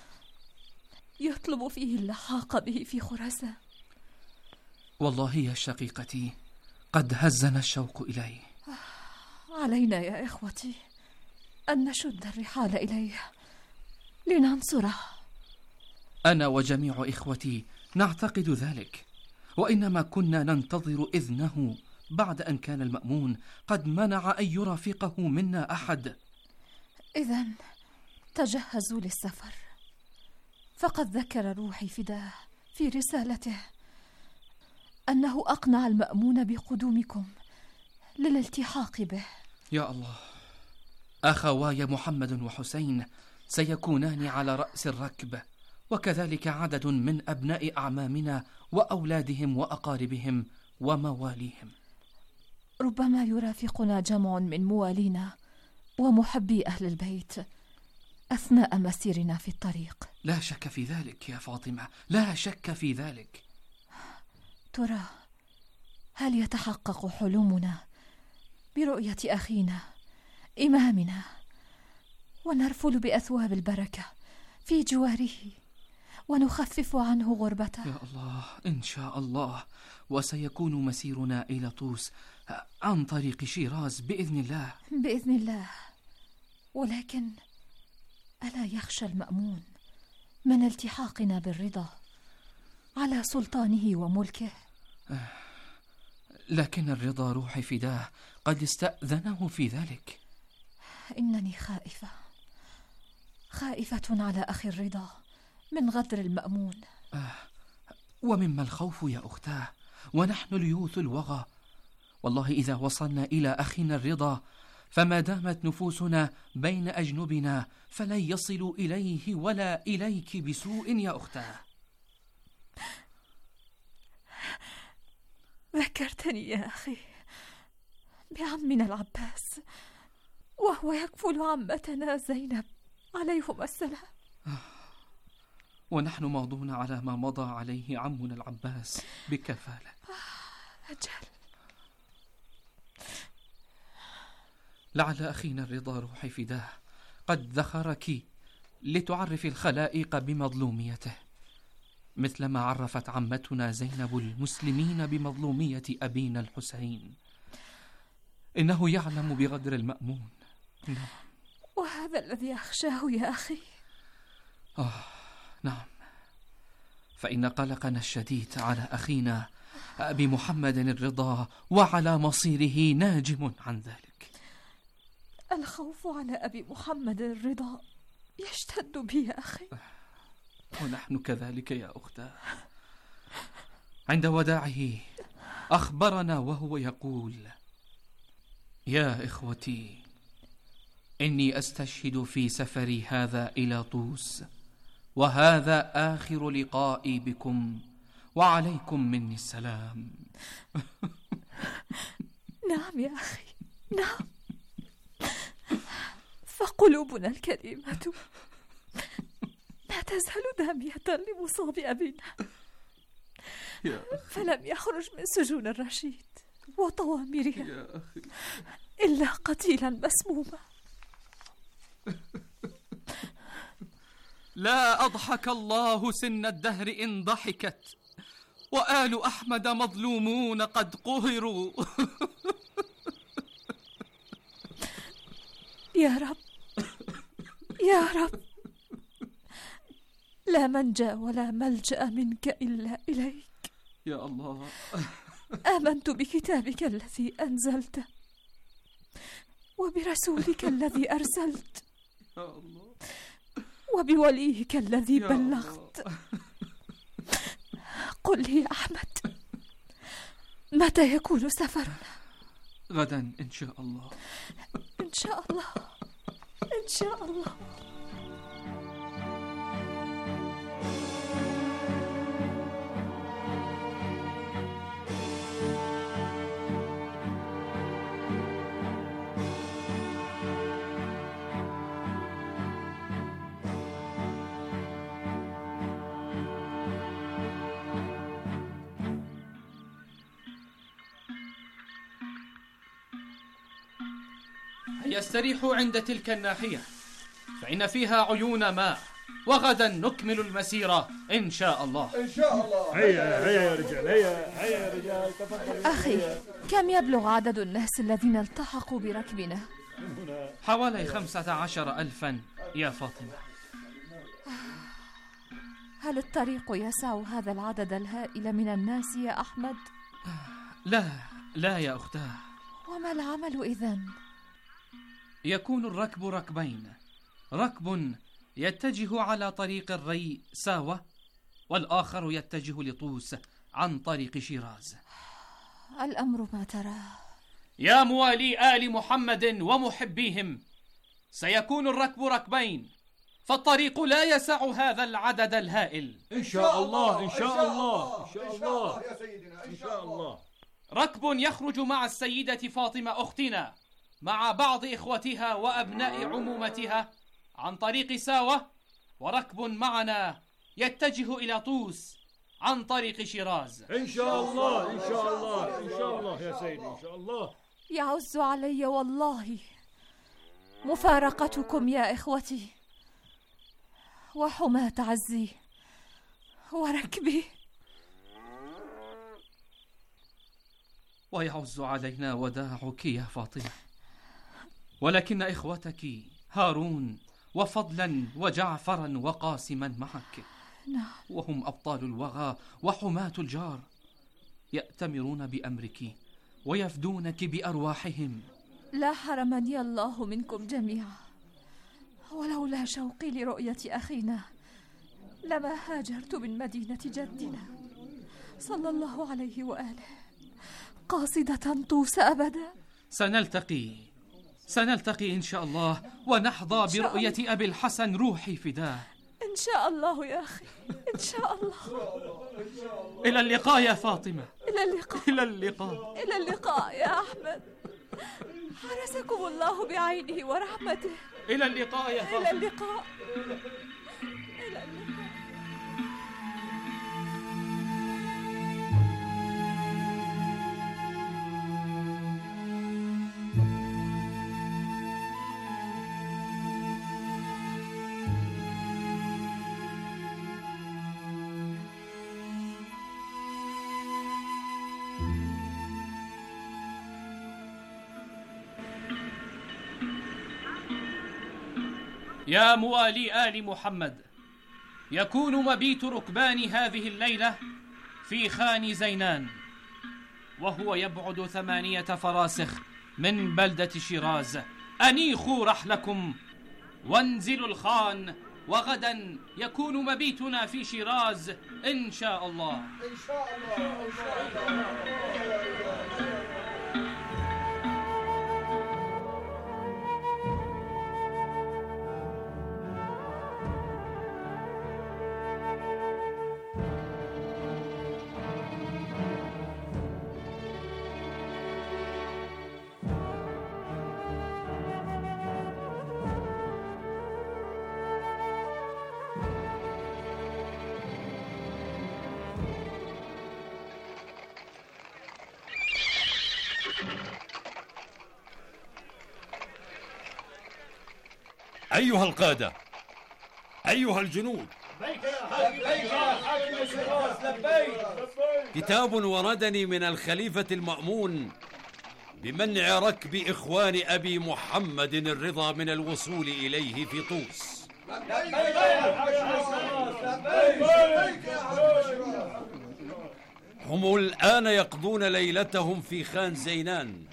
يطلب فيه اللحاق به في خراسان. والله يا شقيقتي قد هزنا الشوق إليه. علينا يا إخوتي أن نشد الرحال إليه لننصره. أنا وجميع إخوتي نعتقد ذلك، وإنما كنا ننتظر إذنه بعد أن كان المأمون قد منع أن يرافقه منا أحد. إذن تجهزوا للسفر، فقد ذكر روحي فداه في رسالته أنه أقنع المأمون بقدومكم للالتحاق به. يا الله، أخواي محمد وحسين سيكونان على رأس الركب، وكذلك عدد من أبناء أعمامنا وأولادهم وأقاربهم ومواليهم. ربما يرافقنا جمع من موالينا ومحبي أهل البيت أثناء مسيرنا في الطريق. لا شك في ذلك يا فاطمة، لا شك في ذلك. ترى هل يتحقق حلمنا برؤية أخينا إمامنا ونرفل بأثواب البركة في جواره ونخفف عنه غربته؟ يا الله، إن شاء الله. وسيكون مسيرنا إلى طوس عن طريق شيراز بإذن الله. بإذن الله. ولكن ألا يخشى المأمون من التحاقنا بالرضا على سلطانه وملكه؟ لكن الرضا روحي فداه قد استأذنه في ذلك. إنني خائفة خائفة على أخي الرضا من غدر المأمون. آه ومما الخوف يا أختاه، ونحن ليوث الوغى. والله إذا وصلنا إلى أخينا الرضا فما دامت نفوسنا بين أجنبنا فلن يصلوا إليه ولا إليك بسوء يا أختاه. ذكرتني يا أخي بعمنا العباس وهو يكفل عمتنا زينب عليهما السلام. ونحن ماضون على ما مضى عليه عمنا العباس بكفالة. أجل. لعل أخينا الرضا روحي فداه قد ذخرك لتعرف الخلائق بمظلوميته، مثلما عرفت عمتنا زينب المسلمين بمظلومية أبينا الحسين. إنه يعلم بغدر المأمون. نعم. وهذا الذي أخشاه يا أخي. آه نعم، فإن قلقنا الشديد على أخينا أبي محمد الرضا وعلى مصيره ناجم عن ذلك. الخوف على أبي محمد الرضا يشتد بي يا أخي. ونحن كذلك يا أختاه. عند وداعه أخبرنا وهو يقول: يا إخوتي، إني أستشهد في سفري هذا إلى طوس، وهذا آخر لقائي بكم، وعليكم مني السلام. نعم يا أخي، نعم، فقلوبنا الكريمة لا تزال دامية لمصاب أبينا، فلم يخرج من سجون الرشيد وطوامرها إلا قتيلا مسموما. لا أضحك الله سن الدهر إن ضحكت، وآل أحمد مظلومون قد قهروا. يا رب يا رب، لا منجا ولا ملجأ منك إلا إليك. يا الله، آمنت بكتابك الذي أنزلته وبرسولك الذي أرسلت يا الله، وبوليك الذي بلغت. قل لي يا أحمد، متى يكون سفرنا؟ غدا إن شاء الله. إن شاء الله، إن شاء الله. يستريحوا عند تلك الناحية فإن فيها عيون ماء، وغدا نكمل المسيرة إن شاء الله. إن شاء الله. هيا هيا يا رجال، هيا هيا يا رجال، تفضل. أخي، كم يبلغ عدد الناس الذين التحقوا بركبنا؟ حوالي خمسة عشر ألفا يا فاطمة. هل الطريق يسع هذا العدد الهائل من الناس يا أحمد؟ لا لا يا أختاه. وما العمل إذن؟ يكون الركب ركبين، ركب يتجه على طريق الري ساوة، والآخر يتجه لطوس عن طريق شيراز. الأمر ما تراه يا موالي آل محمد ومحبيهم، سيكون الركب ركبين، فالطريق لا يسع هذا العدد الهائل. إن شاء الله إن شاء الله إن شاء الله يا سيدنا إن شاء الله. ركب يخرج مع السيدة فاطمة أختنا مع بعض إخوتها وأبناء عمومتها عن طريق ساوة، وركب معنا يتجه إلى طوس عن طريق شيراز. إن شاء الله إن شاء الله إن شاء الله يا سيدي إن شاء الله. يعز علي والله مفارقتكم يا إخوتي، وحماة عزي وركبي. ويعز علينا وداعك يا فاطمة، ولكن إخوتك هارون وفضلا وجعفرا وقاسما معك، وهم أبطال الوغى وحماة الجار، يأتمرون بأمرك ويفدونك بأرواحهم. لا حرمني الله منكم جميعا، ولولا شوقي لرؤية أخينا لما هاجرت من مدينة جدنا صلى الله عليه وآله قاصدة طوس أبدا. سنلتقي سنلتقي إن شاء الله، ونحظى برؤية أبي الحسن روحي فداه. إن شاء الله يا أخي إن شاء الله. إلى اللقاء يا فاطمة. إلى اللقاء إلى اللقاء إلى اللقاء يا أحمد، حرسكم الله بعينه ورحمته. إلى اللقاء يا فاطمة. إلى اللقاء إلى اللقاء. يا موالي آل محمد، يكون مبيت ركبان هذه الليلة في خان زينان، وهو يبعد ثمانية فراسخ من بلدة شيراز. أنيخوا رحلكم وانزلوا الخان، وغدا يكون مبيتنا في شيراز إن شاء الله. إن شاء الله إن شاء الله. أيها القادة، أيها الجنود، لبيك يا حاكم شيراز لبيك. كتاب وردني من الخليفة المأمون بمنع ركب إخوان أبي محمد الرضا من الوصول إليه في طوس. لبيك يا حاكم شيراز لبيك يا حاكم شيراز. هم الآن يقضون ليلتهم في خان زينان،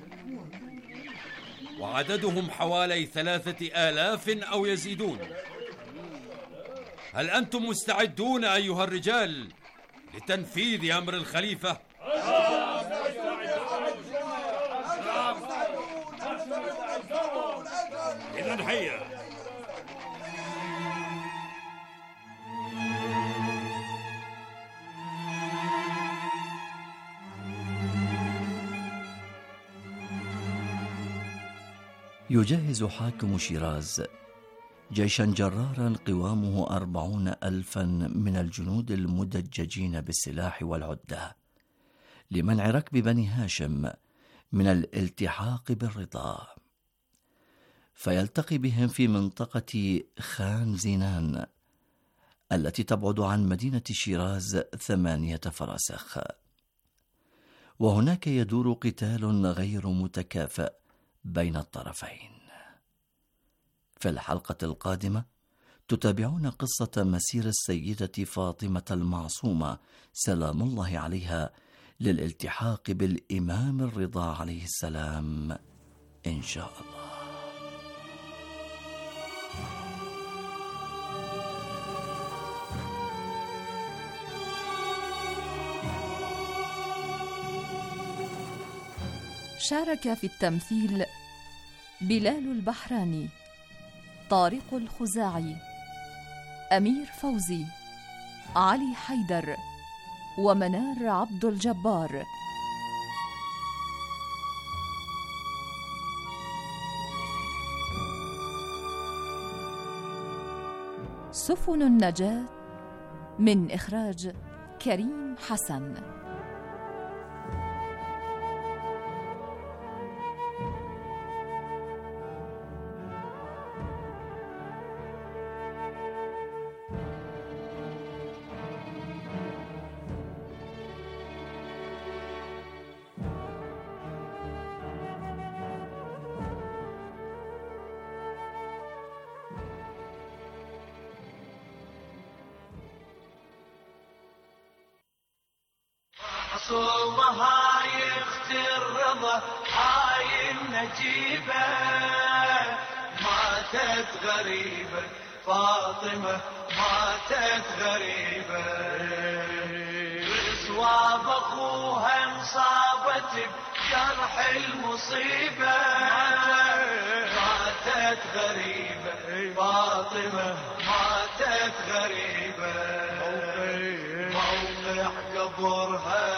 وعددهم حوالي ثلاثة آلاف أو يزيدون. هل أنتم مستعدون أيها الرجال لتنفيذ أمر الخليفة؟ إذن هيا. يجهز حاكم شيراز جيشا جرارا قوامه أربعون ألفا من الجنود المدججين بالسلاح والعدة لمنع ركب بني هاشم من الالتحاق بالرضا، فيلتقي بهم في منطقة خان زينان التي تبعد عن مدينة شيراز ثمانية فراسخ. وهناك يدور قتال غير متكافئ بين الطرفين. في الحلقة القادمة تتابعون قصة مسير السيدة فاطمة المعصومة سلام الله عليها للالتحاق بالإمام الرضا عليه السلام إن شاء الله. شارك في التمثيل بلال البحراني، طارق الخزاعي، أمير فوزي، علي حيدر، ومنار عبد الجبار. سفن النجاة من إخراج كريم حسن. معصومها يختي الرضا هاي النجيبة، ماتت غريبة فاطمة ماتت غريبة، بصواب اخوها انصابت بجرح المصيبة، ماتت غريبة فاطمة ماتت غريبة، موقع قبرها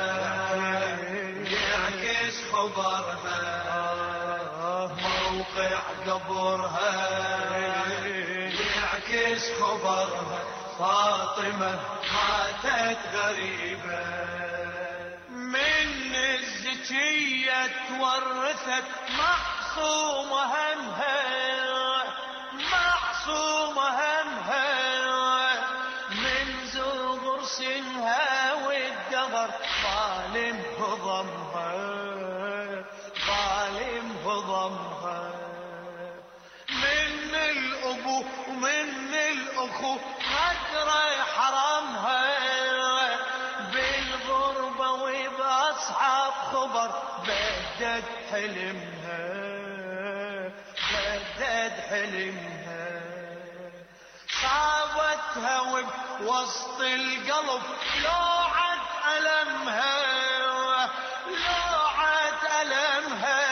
يعكس خبرها، موقع قبرها يعكس خبرها، فاطمة ماتت غريبة. من الزكية تورثت معصومة همها، معصومة همها، من زغر سنها والدهر ظالم هضمها، ظالم هضمها، من الأبو ومن الأخو هجر حرمها، بالغربة وبأصحاب خبر بدد حلمها، بدد حلمها، صابتها وبوسط القلب لوعت ألمها، لوعت ألمها،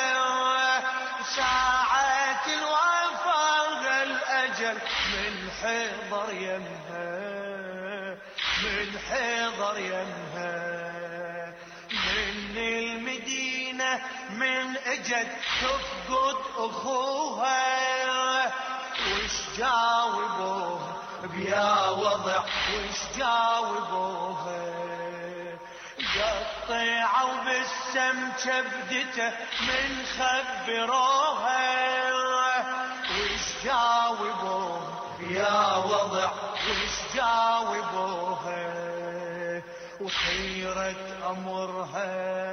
ساعة الوفاة الأجل من حضر يمها، من حضر يمها، من المدينة من اجت تفقد أخوها، وش جاوبوها بيا وضع وش جاوبوها، قطعوا بالسم كبدته من خبروها، وش جاوبوها بيا وضع وش جاوبوها، وخيرة أمرها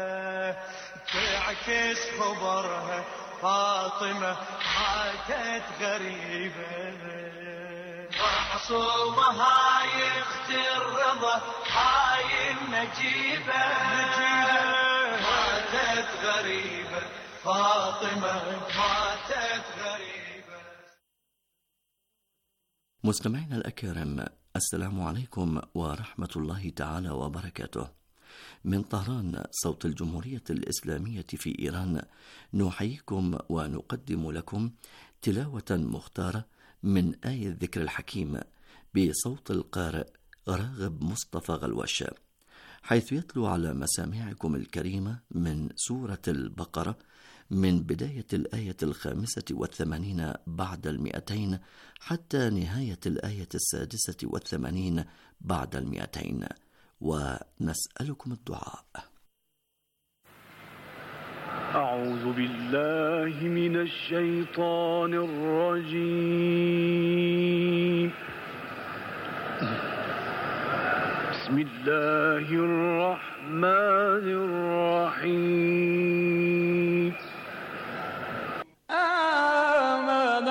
تعكس خبرها، فاطمة ماتت غريبة. معصومة هاي اختي الرضا هاي النجيبة، ماتت غريبة، فاطمة ماتت غريبة. مستمعينا الأكارم، السلام عليكم ورحمة الله تعالى وبركاته. من طهران صوت الجمهورية الإسلامية في إيران نحييكم ونقدم لكم تلاوة مختارة من آية الذكر الحكيم بصوت القارئ راغب مصطفى غلوش، حيث يتلو على مسامعكم الكريمة من سورة البقرة من بداية الآية الخامسة والثمانين بعد المئتين حتى نهاية الآية السادسة والثمانين بعد المئتين، ونسألكم الدعاء. أعوذ بالله من الشيطان الرجيم. بسم الله الرحمن الرحيم. الرحيم آمن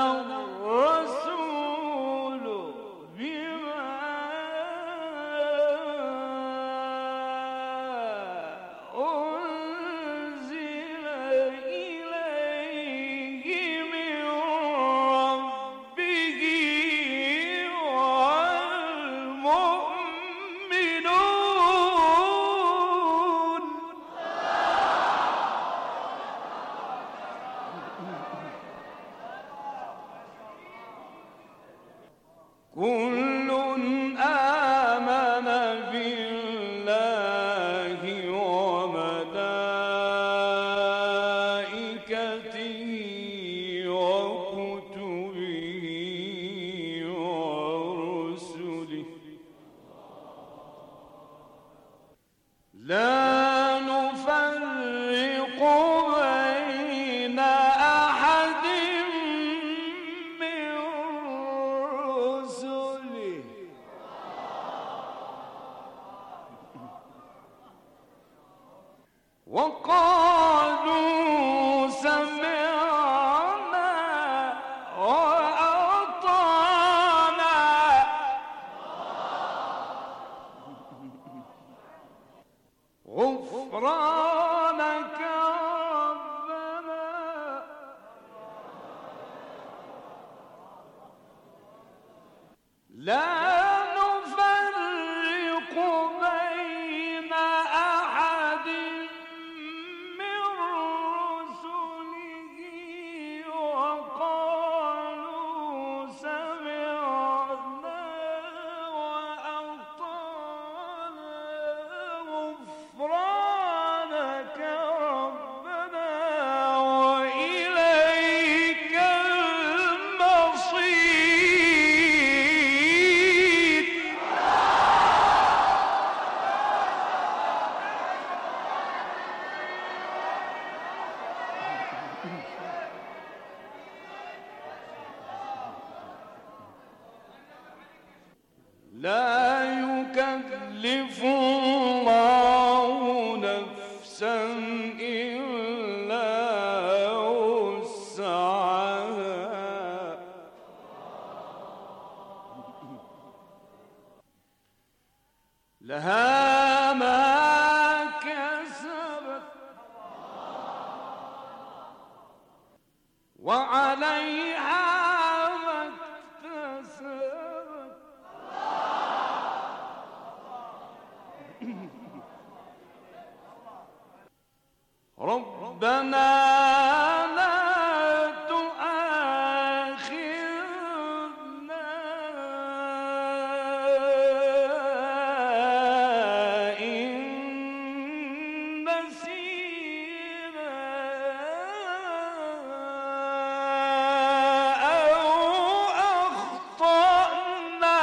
الرسول بما أنزل إليه من ربه والمؤمنون كل آمن بالله وملائكته وكتبه ورسله لا نفرق بين أحد من رسله وقالوا سمعنا وأطعنا غفرانك ربنا لا نفرق بين أحد من رسله وقالوا سمعنا وأطعنا غفرانك ربنا وإليك المصير لا يكلف الله نفسا إلا وسعها لها ما كسبت وعليها ما اكتسبت ربنا لا تؤاخذنا إن نسينا أو أخطأنا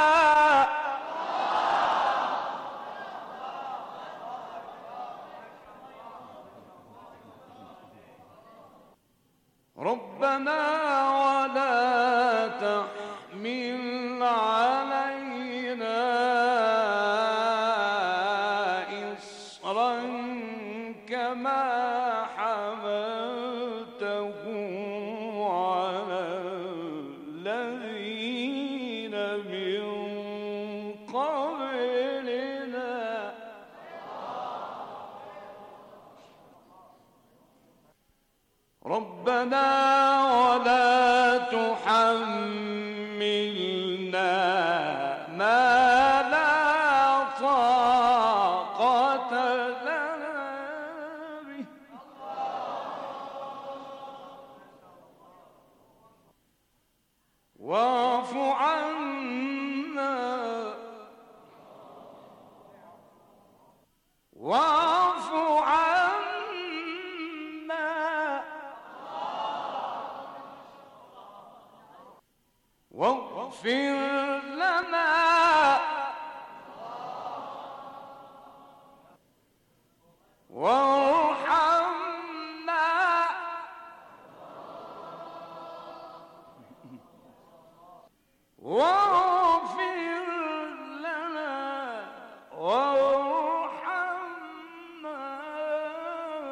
ربنا ولا تحمل علينا إصرا كما حملته على الذين من قبلنا ربنا ولا تحملنا ما لا طاقة لنا به واعف عنا واعف عنا واغفر لنا وارحمنا واغفر لنا وارحمنا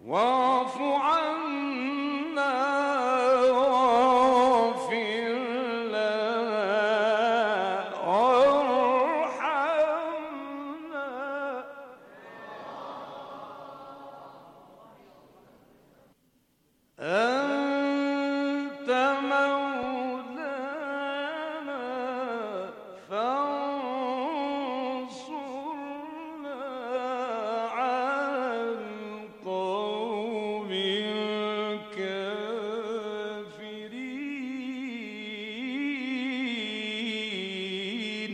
واعف عنا واغفر لنا وارحمنا أنت مولانا فانصرنا على القوم الكافرين.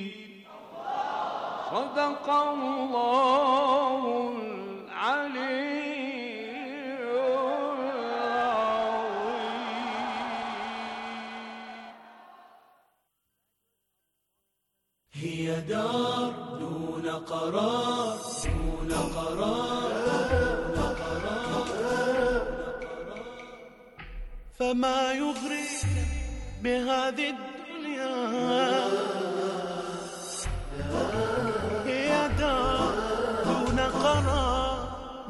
صدق الله العلي هي دار دون قرار دون قرار دون قرار. فما يغريك بهذه الدنيا هي دار دون قرار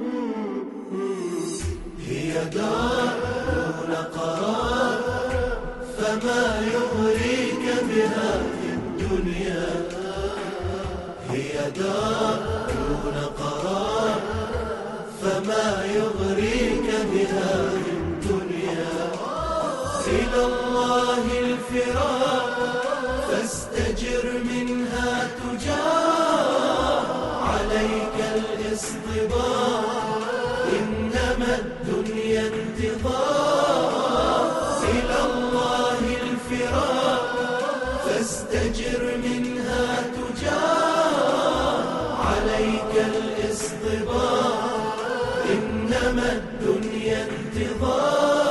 هي دار دون قرار. فما يغريك بهذه الدنيا هي دار دون قرار. فما يغريك بهذه الدنيا إلى الله الفرار فاستجر منها تجار. عليك الاصطبار إنما الدنيا انتظار. إلى الله الفرار فاستجر منها تجار. عليك الاصطبار إنما الدنيا انتظار.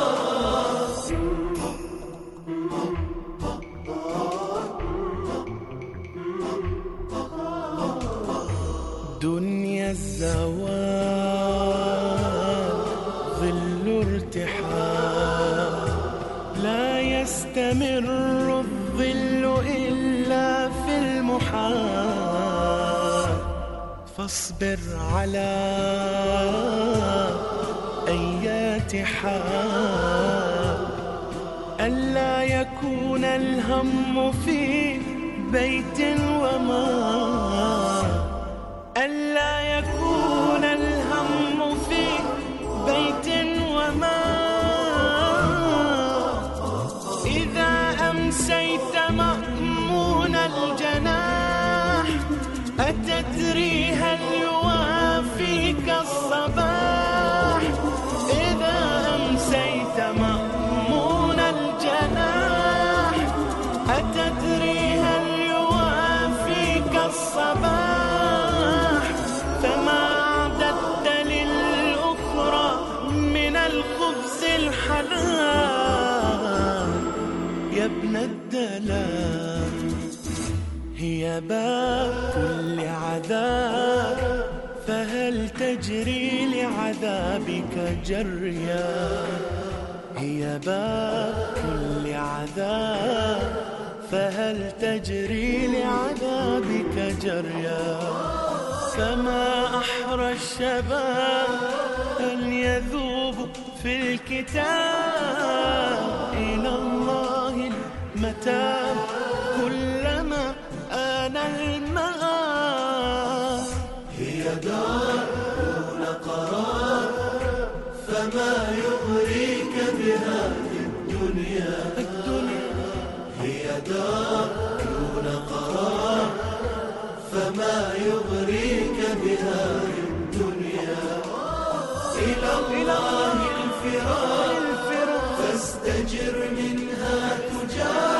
دنيا الزوال ظل ارتحال لا يستمر الظل إلا في المحال. فاصبر على أيات حال ألا يكون الهم في بيت ومال. ألا يكون الهم في بيت ومال. إذا أمسيت مأمون الجناح أتدري هل يوافيك الصباح. إذا أمسيت مأمون الجناح أتدري هل يوافيك الصباح. فما أعددت للأخرى من الخبز الحلال يا ابن الدلال. هي باب كل عذاب فهل تجري لعذابك جريا. هي باب كل عذاب فهل تجري لعذابك جريا. فما أحرى الشباب أن يذوب في الكتاب. إلى الله المتاب كلما آن المآب. هي دار دون قرار فما يغريك بهذه الدنيا هي دار دون قرار. فما يغريك بهذه الدنيا إلى الله الفرار فاستجر منها تجار.